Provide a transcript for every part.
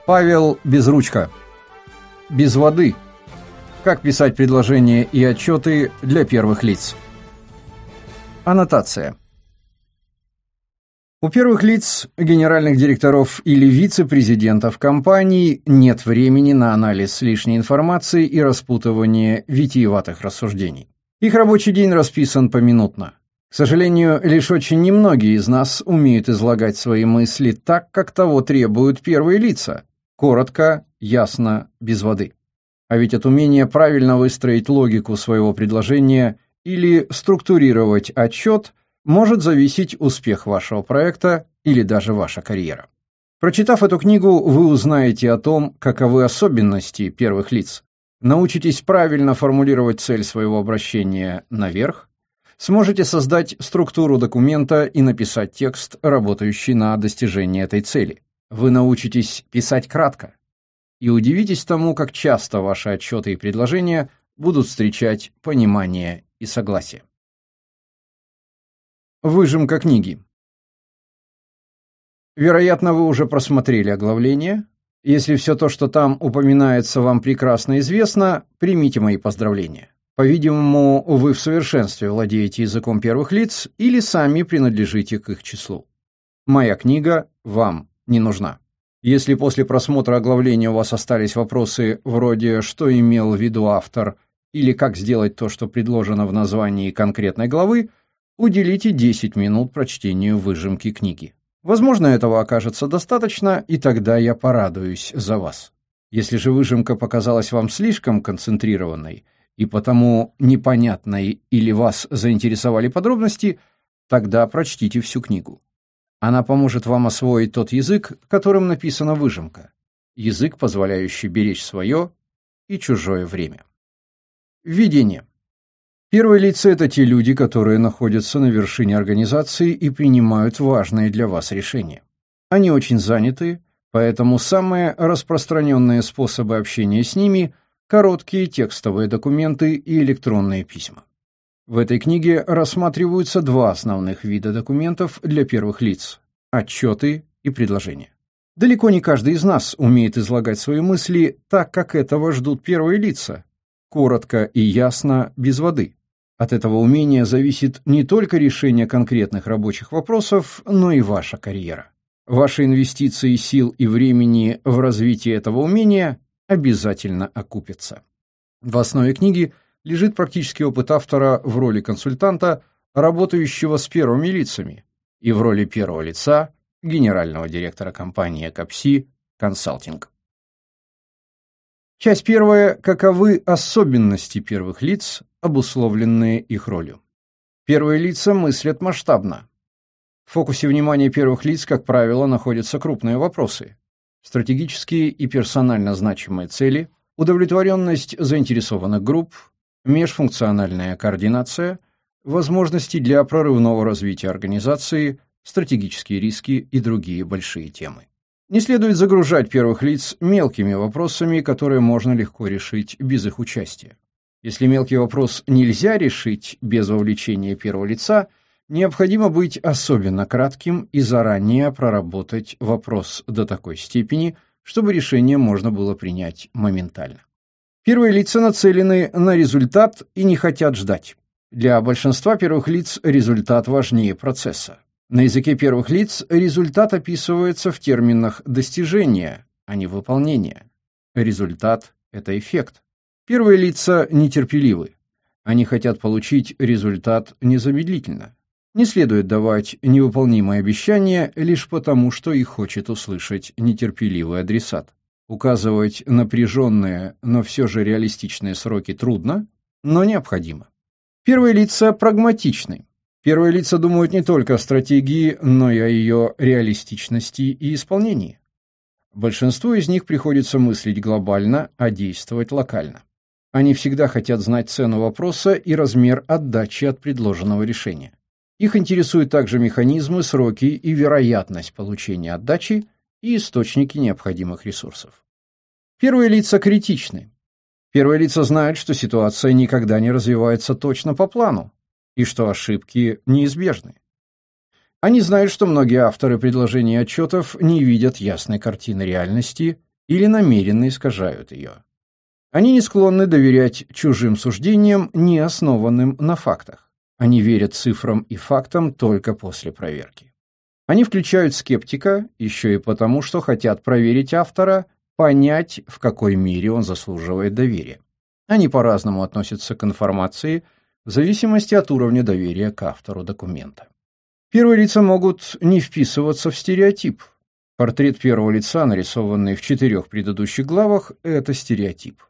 Павел Безручко. Без воды. Как писать предложения и отчеты для первых лиц. Аннотация. У первых лиц, генеральных директоров или вице-президентов компаний нет времени на анализ лишней информации и распутывание витиеватых рассуждений. Их рабочий день расписан поминутно. К сожалению, лишь очень немногие из нас умеют излагать свои мысли так, как того требуют первые лица. Коротко, ясно, без воды. А ведь от умения правильно выстроить логику своего предложения или структурировать отчет может зависеть успех вашего проекта или даже ваша карьера. Прочитав эту книгу, вы узнаете о том, каковы особенности первых лиц, научитесь правильно формулировать цель своего обращения наверх, сможете создать структуру документа и написать текст, работающий на достижение этой цели. Вы научитесь писать кратко и удивитесь тому, как часто ваши отчеты и предложения будут встречать понимание и согласие. Выжимка книги. Вероятно, вы уже просмотрели оглавление. Если все то, что там упоминается, вам прекрасно известно, примите мои поздравления. По-видимому, вы в совершенстве владеете языком первых лиц или сами принадлежите к их числу. Моя книга вам не нужна. Если после просмотра оглавления у вас остались вопросы вроде «что имел в виду автор» или «как сделать то, что предложено в названии конкретной главы», уделите 10 минут прочтению выжимки книги. Возможно, этого окажется достаточно, и тогда я порадуюсь за вас. Если же выжимка показалась вам слишком концентрированной и потому непонятной или вас заинтересовали подробности, тогда прочтите всю книгу. Она поможет вам освоить тот язык, которым написана выжимка. Язык, позволяющий беречь свое и чужое время. Введение. Первые лица – это те люди, которые находятся на вершине организации и принимают важные для вас решения. Они очень заняты, поэтому самые распространенные способы общения с ними – короткие текстовые документы и электронные письма. В этой книге рассматриваются два основных вида документов для первых лиц – отчеты и предложения. Далеко не каждый из нас умеет излагать свои мысли так, как этого ждут первые лица, коротко и ясно, без воды. От этого умения зависит не только решение конкретных рабочих вопросов, но и ваша карьера. Ваши инвестиции сил и времени в развитие этого умения обязательно окупятся. В основе книги лежит практический опыт автора в роли консультанта, работающего с первыми лицами, и в роли первого лица генерального директора компании Капси Консалтинг. Часть первая. Каковы особенности первых лиц, обусловленные их ролью? Первые лица мыслят масштабно. В фокусе внимания первых лиц, как правило, находятся крупные вопросы: стратегические и персонально значимые цели, удовлетворенность заинтересованных групп, межфункциональная координация, возможности для прорывного развития организации, стратегические риски и другие большие темы. Не следует загружать первых лиц мелкими вопросами, которые можно легко решить без их участия. Если мелкий вопрос нельзя решить без вовлечения первого лица, необходимо быть особенно кратким и заранее проработать вопрос до такой степени, чтобы решение можно было принять моментально. Первые лица нацелены на результат и не хотят ждать. Для большинства первых лиц результат важнее процесса. На языке первых лиц результат описывается в терминах достижения, а не выполнения. Результат – это эффект. Первые лица нетерпеливы. Они хотят получить результат незамедлительно. Не следует давать невыполнимые обещания лишь потому, что их хочет услышать нетерпеливый адресат. Указывать напряженные, но все же реалистичные сроки трудно, но необходимо. Первые лица прагматичны. Первые лица думают не только о стратегии, но и о ее реалистичности и исполнении. Большинству из них приходится мыслить глобально, а действовать локально. Они всегда хотят знать цену вопроса и размер отдачи от предложенного решения. Их интересуют также механизмы, сроки и вероятность получения отдачи и источники необходимых ресурсов. Первые лица критичны. Первые лица знают, что ситуация никогда не развивается точно по плану, и что ошибки неизбежны. Они знают, что многие авторы предложений и отчетов не видят ясной картины реальности или намеренно искажают ее. Они не склонны доверять чужим суждениям, не основанным на фактах. Они верят цифрам и фактам только после проверки. Они включают скептика еще и потому, что хотят проверить автора, понять, в какой мере он заслуживает доверия. Они по-разному относятся к информации в зависимости от уровня доверия к автору документа. Первые лица могут не вписываться в стереотип. Портрет первого лица, нарисованный в 4 предыдущих главах, это стереотип.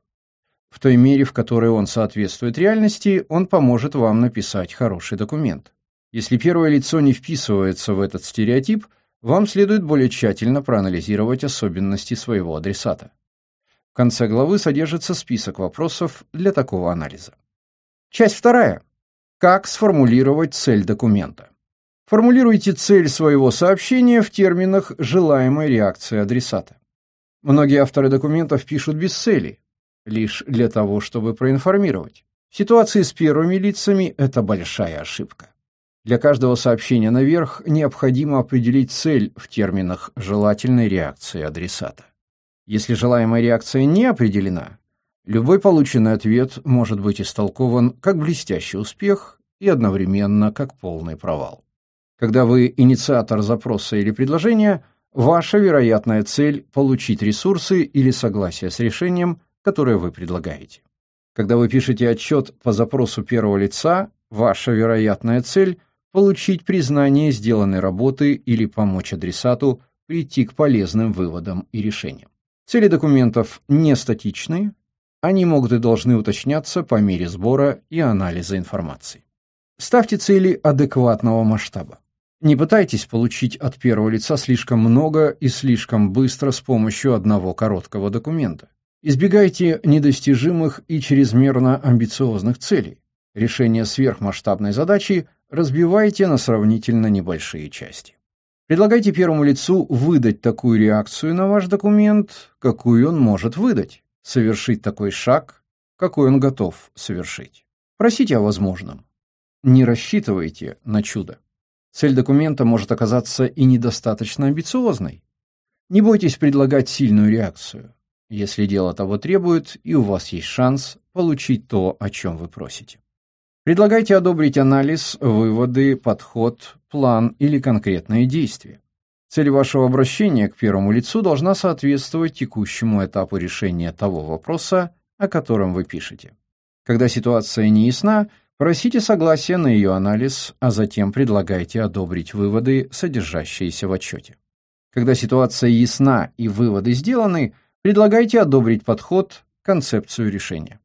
В той мере, в которой он соответствует реальности, он поможет вам написать хороший документ. Если первое лицо не вписывается в этот стереотип, вам следует более тщательно проанализировать особенности своего адресата. В конце главы содержится список вопросов для такого анализа. Часть 2. Как сформулировать цель документа? Формулируйте цель своего сообщения в терминах желаемой реакции адресата. Многие авторы документов пишут без цели, лишь для того, чтобы проинформировать. В ситуации с первыми лицами это большая ошибка. Для каждого сообщения наверх необходимо определить цель в терминах желательной реакции адресата. Если желаемая реакция не определена, любой полученный ответ может быть истолкован как блестящий успех и одновременно как полный провал. Когда вы инициатор запроса или предложения, ваша вероятная цель – получить ресурсы или согласие с решением, которое вы предлагаете. Когда вы пишете отчет по запросу первого лица, ваша вероятная цель – получить признание сделанной работы или помочь адресату прийти к полезным выводам и решениям. Цели документов не статичны, они могут и должны уточняться по мере сбора и анализа информации. Ставьте цели адекватного масштаба. Не пытайтесь получить от первого лица слишком много и слишком быстро с помощью одного короткого документа. Избегайте недостижимых и чрезмерно амбициозных целей. Решение сверхмасштабной задачи разбивайте на сравнительно небольшие части. Предлагайте первому лицу выдать такую реакцию на ваш документ, какую он может выдать, совершить такой шаг, какой он готов совершить. Просите о возможном. Не рассчитывайте на чудо. Цель документа может оказаться и недостаточно амбициозной. Не бойтесь предлагать сильную реакцию, если дело того требует, и у вас есть шанс получить то, о чем вы просите. Предлагайте одобрить анализ, выводы, подход, план или конкретные действия. Цель вашего обращения к первому лицу должна соответствовать текущему этапу решения того вопроса, о котором вы пишете. Когда ситуация не ясна, просите согласия на ее анализ, а затем предлагайте одобрить выводы, содержащиеся в отчете. Когда ситуация ясна и выводы сделаны, предлагайте одобрить подход, концепцию решения.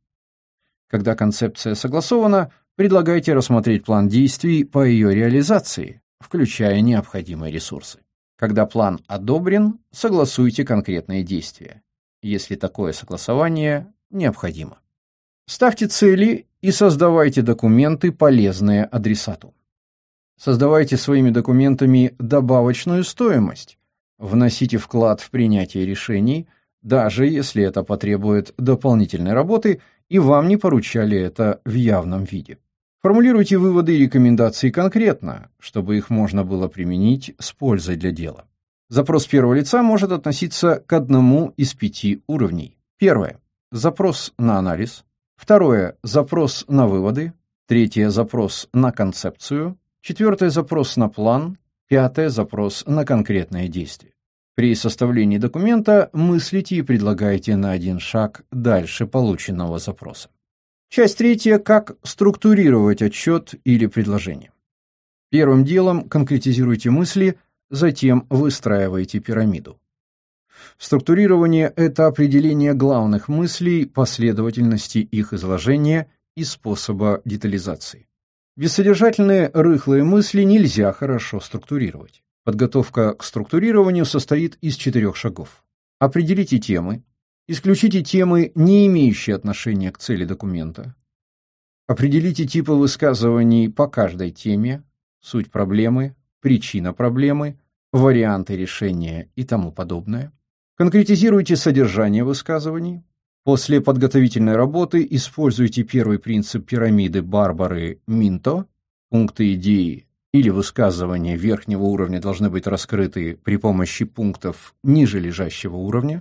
Когда концепция согласована, предлагайте рассмотреть план действий по ее реализации, включая необходимые ресурсы. Когда план одобрен, согласуйте конкретные действия, если такое согласование необходимо. Ставьте цели и создавайте документы, полезные адресату. Создавайте своими документами добавочную стоимость, вносите вклад в принятие решений, даже если это потребует дополнительной работы и вам не поручали это в явном виде. Формулируйте выводы и рекомендации конкретно, чтобы их можно было применить с пользой для дела. Запрос первого лица может относиться к одному из 5 уровней. Первое – запрос на анализ. Второе – запрос на выводы. Третье – запрос на концепцию. Четвертое – запрос на план. Пятое – запрос на конкретные действия. При составлении документа мыслите и предлагайте на один шаг дальше полученного запроса. Часть 3. Как структурировать отчет или предложение. Первым делом конкретизируйте мысли, затем выстраивайте пирамиду. Структурирование – это определение главных мыслей, последовательности их изложения и способа детализации. Бессодержательные рыхлые мысли нельзя хорошо структурировать. Подготовка к структурированию состоит из 4 шагов. Определите темы. Исключите темы, не имеющие отношения к цели документа. Определите типы высказываний по каждой теме, суть проблемы, причина проблемы, варианты решения и тому подобное. Конкретизируйте содержание высказываний. После подготовительной работы используйте первый принцип пирамиды Барбары Минто. Пункты идеи или высказывания верхнего уровня должны быть раскрыты при помощи пунктов ниже лежащего уровня.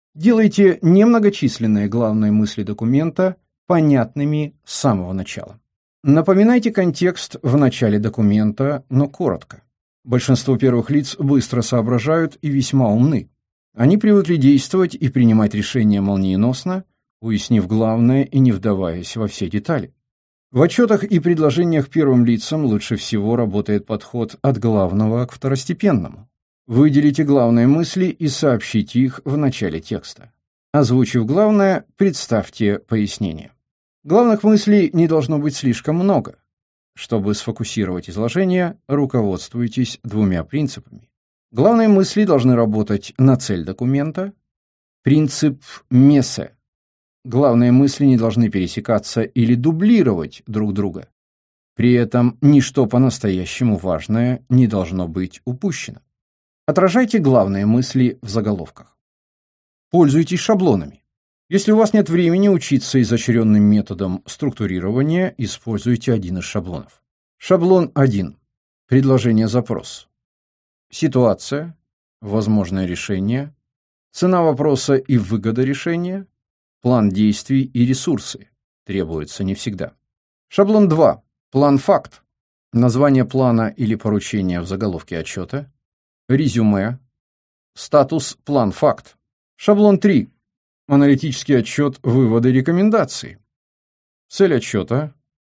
Делайте немногочисленные главные мысли документа понятными с самого начала. Напоминайте контекст в начале документа, но коротко. Большинство первых лиц быстро соображают и весьма умны. Они привыкли действовать и принимать решения молниеносно, уяснив главное и не вдаваясь во все детали. В отчетах и предложениях первым лицам лучше всего работает подход от главного к второстепенному. Выделите главные мысли и сообщите их в начале текста. Озвучив главное, представьте пояснение. Главных мыслей не должно быть слишком много. Чтобы сфокусировать изложение, руководствуйтесь двумя принципами. Главные мысли должны работать на цель документа. Принцип МЕСЕ. Главные мысли не должны пересекаться или дублировать друг друга. При этом ничто по-настоящему важное не должно быть упущено. Отражайте главные мысли в заголовках. Пользуйтесь шаблонами. Если у вас нет времени учиться изощренным методом структурирования, используйте один из шаблонов. Шаблон 1. Предложение-запрос. Ситуация, возможное решение, цена вопроса и выгода решения, план действий и ресурсы. Требуется не всегда. Шаблон 2. План-факт. Название плана или поручения в заголовке отчета. Резюме. Статус план-факт. Шаблон 3. Аналитический отчет, выводы, рекомендации. Цель отчета.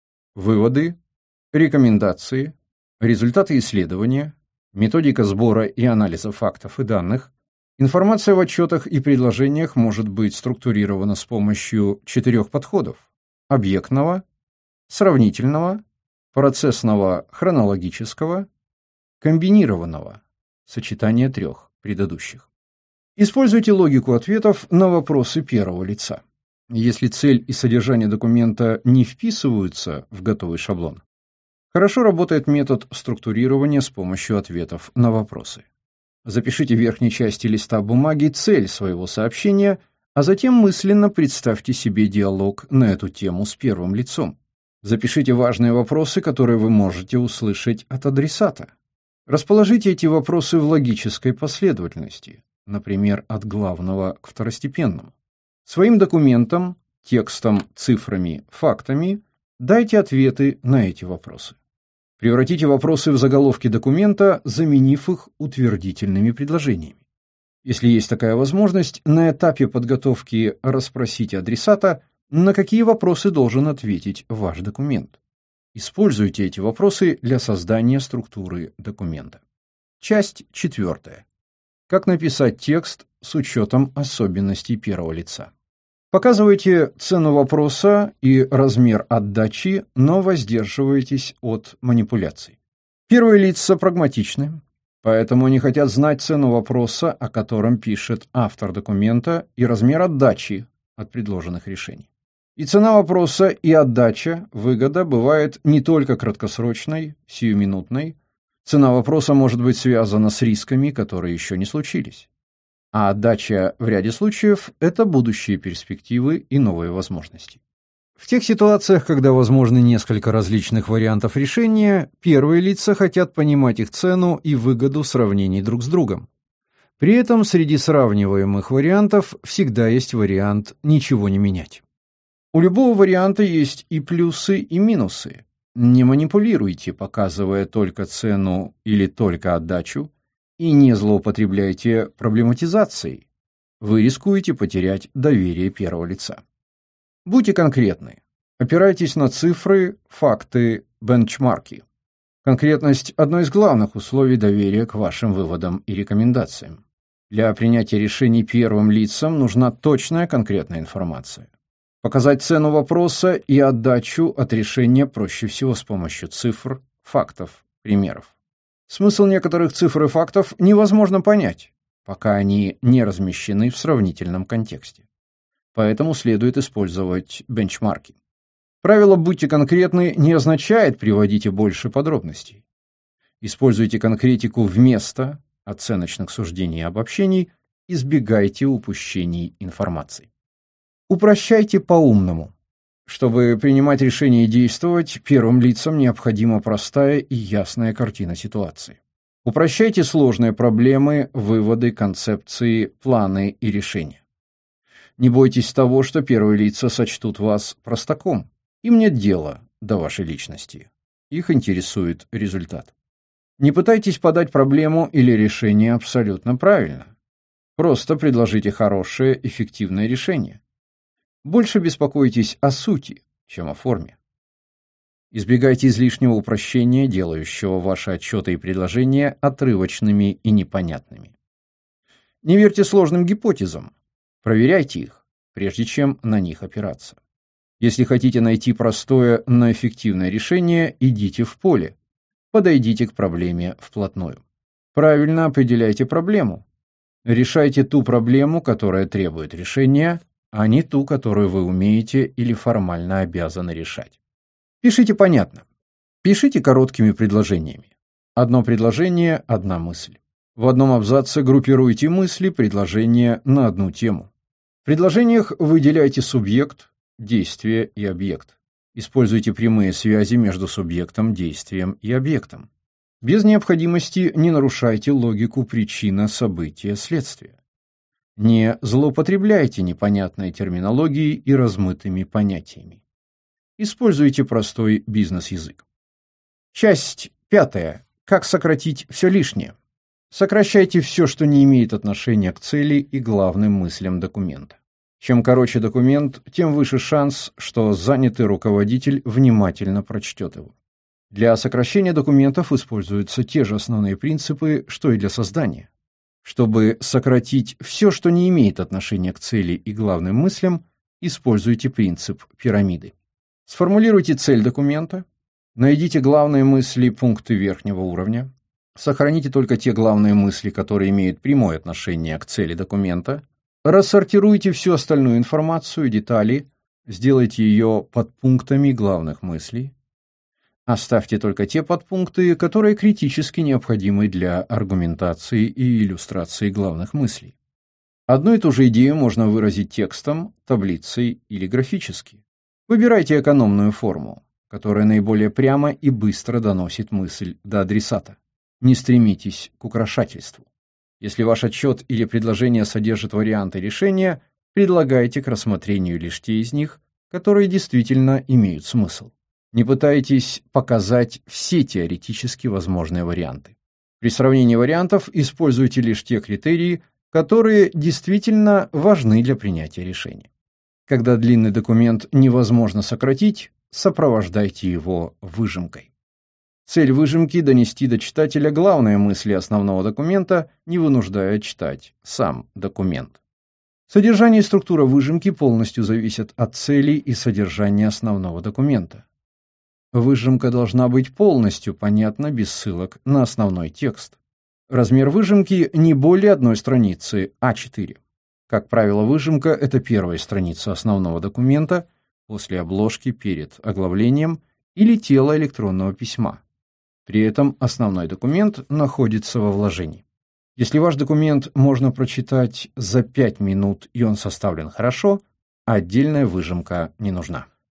Выводы, рекомендации, результаты исследования, методика сбора и анализа фактов и данных. Информация в отчетах и предложениях может быть структурирована с помощью 4 подходов: объектного, сравнительного, процессного, хронологического, комбинированного, сочетание 3 предыдущих. Используйте логику ответов на вопросы первого лица. Если цель и содержание документа не вписываются в готовый шаблон, хорошо работает метод структурирования с помощью ответов на вопросы. Запишите в верхней части листа бумаги цель своего сообщения, а затем мысленно представьте себе диалог на эту тему с первым лицом. Запишите важные вопросы, которые вы можете услышать от адресата. Расположите эти вопросы в логической последовательности, например, от главного к второстепенному. Своим документам, текстом, цифрами, фактами дайте ответы на эти вопросы. Превратите вопросы в заголовки документа, заменив их утвердительными предложениями. Если есть такая возможность, на этапе подготовки расспросите адресата, на какие вопросы должен ответить ваш документ. Используйте эти вопросы для создания структуры документа. Часть 4. Как написать текст с учетом особенностей первого лица. Показывайте цену вопроса и размер отдачи, но воздерживайтесь от манипуляций. Первые лица прагматичны, поэтому они хотят знать цену вопроса, о котором пишет автор документа, и размер отдачи от предложенных решений. И цена вопроса, и отдача, выгода, бывает не только краткосрочной, сиюминутной. Цена вопроса может быть связана с рисками, которые еще не случились. А отдача в ряде случаев – это будущие перспективы и новые возможности. В тех ситуациях, когда возможны несколько различных вариантов решения, первые лица хотят понимать их цену и выгоду сравнений друг с другом. При этом среди сравниваемых вариантов всегда есть вариант ничего не менять. У любого варианта есть и плюсы, и минусы. Не манипулируйте, показывая только цену или только отдачу, и не злоупотребляйте проблематизацией. Вы рискуете потерять доверие первого лица. Будьте конкретны. Опирайтесь на цифры, факты, бенчмарки. Конкретность – одно из главных условий доверия к вашим выводам и рекомендациям. Для принятия решений первым лицам нужна точная конкретная информация. Показать цену вопроса и отдачу от решения проще всего с помощью цифр, фактов, примеров. Смысл некоторых цифр и фактов невозможно понять, пока они не размещены в сравнительном контексте. Поэтому следует использовать бенчмарки. Правило «будьте конкретны» не означает «приводите больше подробностей». Используйте конкретику вместо оценочных суждений и обобщений, избегайте упущений информации. Упрощайте по-умному. Чтобы принимать решения и действовать, первым лицам необходима простая и ясная картина ситуации. Упрощайте сложные проблемы, выводы, концепции, планы и решения. Не бойтесь того, что первые лица сочтут вас простаком. Им нет дела до вашей личности. Их интересует результат. Не пытайтесь подать проблему или решение абсолютно правильно. Просто предложите хорошее, эффективное решение. Больше беспокойтесь о сути, чем о форме. Избегайте излишнего упрощения, делающего ваши отчеты и предложения отрывочными и непонятными. Не верьте сложным гипотезам. Проверяйте их, прежде чем на них опираться. Если хотите найти простое, но эффективное решение, идите в поле. Подойдите к проблеме вплотную. Правильно определяйте проблему. Решайте ту проблему, которая требует решения, а не ту, которую вы умеете или формально обязаны решать. Пишите понятно. Пишите короткими предложениями. Одно предложение – одна мысль. В одном абзаце группируйте мысли, предложения на одну тему. В предложениях выделяйте субъект, действие и объект. Используйте прямые связи между субъектом, действием и объектом. Без необходимости не нарушайте логику причина, события, следствия. Не злоупотребляйте непонятной терминологией и размытыми понятиями. Используйте простой бизнес-язык. Часть 5. Как сократить все лишнее. Сокращайте все, что не имеет отношения к цели и главным мыслям документа. Чем короче документ, тем выше шанс, что занятый руководитель внимательно прочтет его. Для сокращения документов используются те же основные принципы, что и для создания. Чтобы сократить все, что не имеет отношения к цели и главным мыслям, используйте принцип пирамиды. Сформулируйте цель документа, найдите главные мысли, пункты верхнего уровня, сохраните только те главные мысли, которые имеют прямое отношение к цели документа, рассортируйте всю остальную информацию, детали, сделайте ее подпунктами главных мыслей, оставьте только те подпункты, которые критически необходимы для аргументации и иллюстрации главных мыслей. Одну и ту же идею можно выразить текстом, таблицей или графически. Выбирайте экономную форму, которая наиболее прямо и быстро доносит мысль до адресата. Не стремитесь к украшательству. Если ваш отчет или предложение содержит варианты решения, предлагайте к рассмотрению лишь те из них, которые действительно имеют смысл. Не пытайтесь показать все теоретически возможные варианты. При сравнении вариантов используйте лишь те критерии, которые действительно важны для принятия решения. Когда длинный документ невозможно сократить, сопровождайте его выжимкой. Цель выжимки – донести до читателя главные мысли основного документа, не вынуждая читать сам документ. Содержание и структура выжимки полностью зависят от целей и содержания основного документа. Выжимка должна быть полностью понятна без ссылок на основной текст. Размер выжимки не более одной страницы А4. Как правило, выжимка – это первая страница основного документа после обложки перед оглавлением или тела электронного письма. При этом основной документ находится во вложении. Если ваш документ можно прочитать за 5 минут и он составлен хорошо, отдельная выжимка не нужна.